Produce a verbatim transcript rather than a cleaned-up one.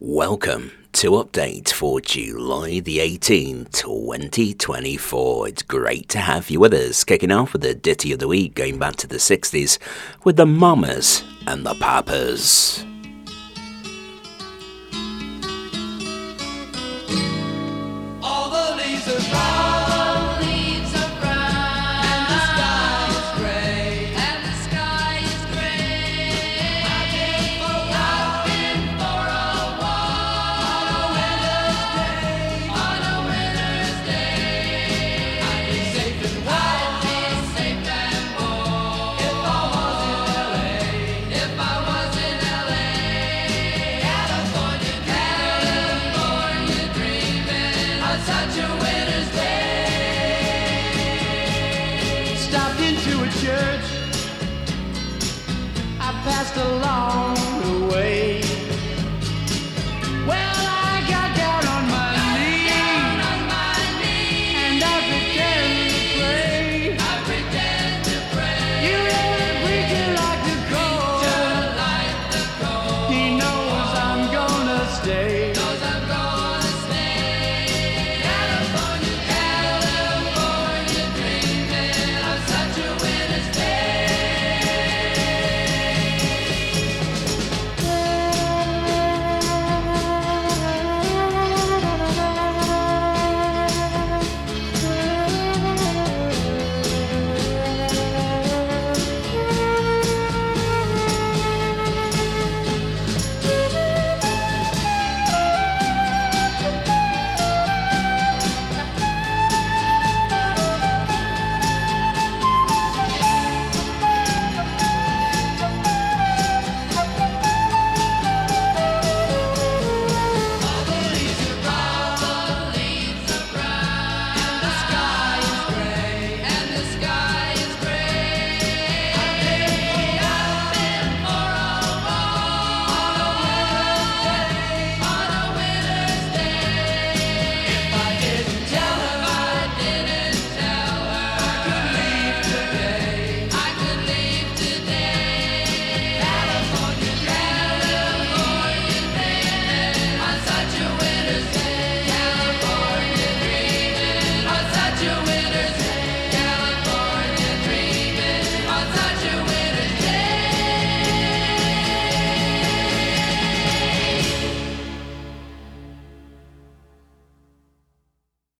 Welcome to update for July the eighteenth, twenty twenty-four. It's great to have you with us, kicking off with the ditty of the week, going back to the sixties with the Mamas and the Papas. All the leaves are brown. Passed along